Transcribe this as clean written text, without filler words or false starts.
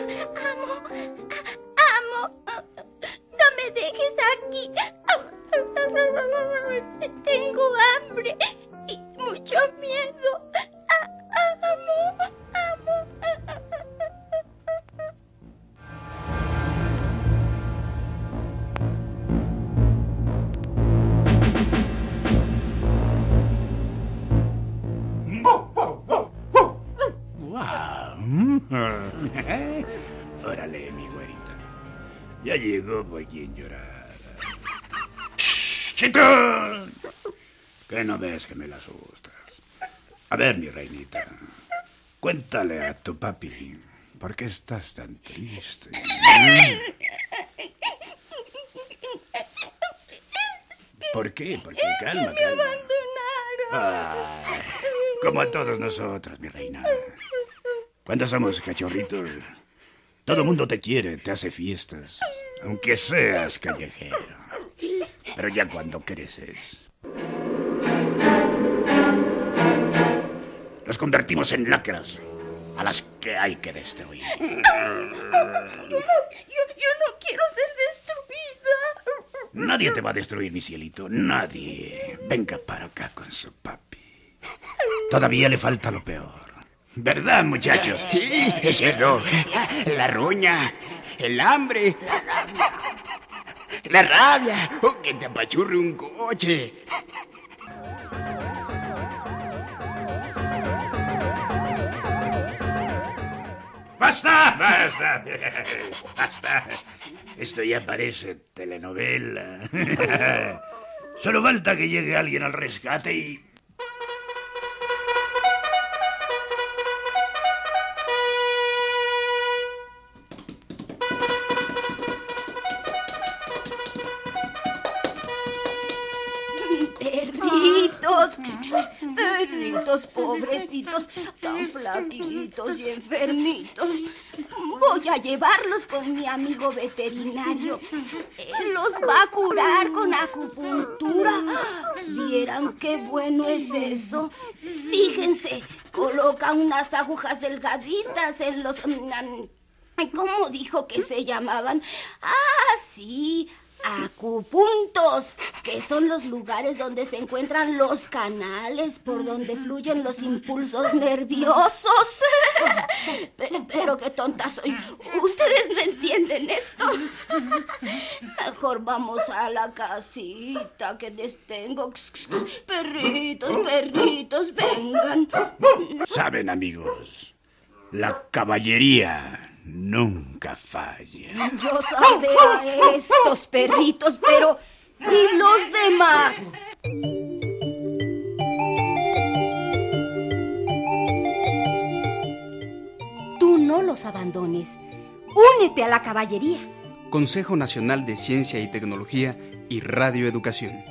Amo. No me dejes aquí. Tengo hambre y mucho miedo. Amo. Órale, mi güerita. Ya llegó por quien llorar. ¡Chitón! Que no ves que me la asustas. A ver, mi reinita, cuéntale a tu papi por qué estás tan triste. ¿Por qué? Porque calma, Me abandonaron. Ay, como a todos nosotros, mi reina. Cuando somos cachorritos, todo el mundo te quiere, te hace fiestas, aunque seas callejero. Pero ya cuando creces, los convertimos en lacras a las que hay que destruir. Yo no quiero ser destruida. Nadie te va a destruir, mi cielito, nadie. Venga para acá con su papi. Todavía le falta lo peor. ¿Verdad, muchachos? Sí, es cierto. La roña, el hambre, la rabia, o que te apachurre un coche. ¡Basta! ¡Basta! ¡Basta! Esto ya parece telenovela. Solo falta que llegue alguien al rescate y... Perritos pobrecitos, tan flaquitos y enfermitos. Voy a llevarlos con mi amigo veterinario. Él los va a curar con acupuntura. ¿Vieran qué bueno es eso? Fíjense, coloca unas agujas delgaditas en los... ¿Cómo dijo que se llamaban? Ah, sí, acupuntos, que son los lugares donde se encuentran los canales por donde fluyen los impulsos nerviosos. Pero qué tonta soy. ¿Ustedes no entienden esto? Mejor vamos a la casita que les tengo. Perritos, vengan. Saben, amigos, la caballería nunca falla. Yo salvé a estos perritos, pero ¿y los demás? Tú no los abandones. Únete a la caballería. Consejo Nacional de Ciencia y Tecnología y Radio Educación.